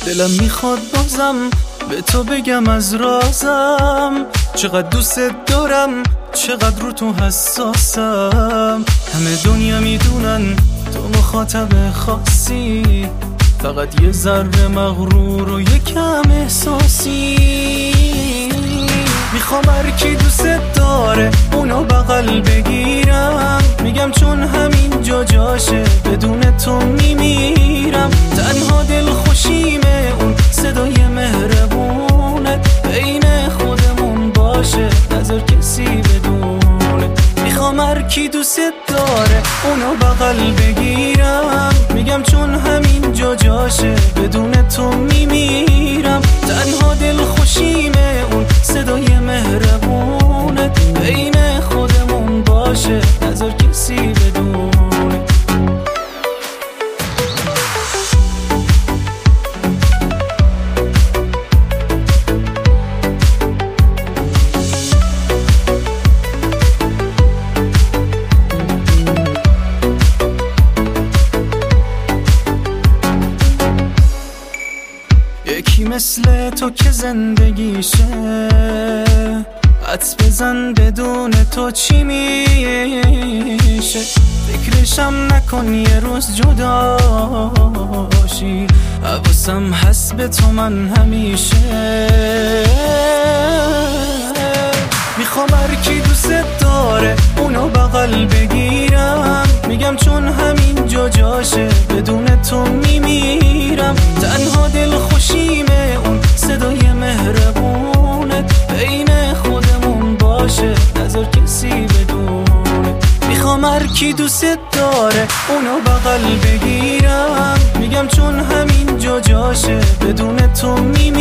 دلم میخواد بازم به تو بگم از رازم، چقدر دوست دارم، چقدر رو تو حساسم. همه دنیا میدونن تو مخاطب خاصی، فقط یه ذره مغرور و یه کم احساسی. میخوام هر کی دوست داره اونو بغل بگیرم، میگم چون همین جاشه بدون تو میمیرم. تنها دل خوشیمه اون صدای مهربونت، بین خودمون باشه نظر کسی بدونه. میخوام هر کی دوست داره اونو بغل بگیرم، میگم چون همین جاشه بدون تو میمیرم. تنها دل خوشیمه اون صدای مهربونت، بین خودمون باشه نظر کسی بدونه. یکی مثل تو که زندگیشه، حدس بزن بدون تو چی میشه. فکرشم نکن یه روز جداشی، حواسم هست به تو من همیشه. میخوام هر کی دوست داره اونو بغل بگیرم، میگم چون همین جاشه بدون تو میمیرم. تنها دل خوشیمه اون صدای مهربونت، بین خودمون باشه نظر کسی بدونه. میخوام هر کی دوست داره اونو بغل بگیرم، میگم چون همین جاشه بدون تو میمیرم.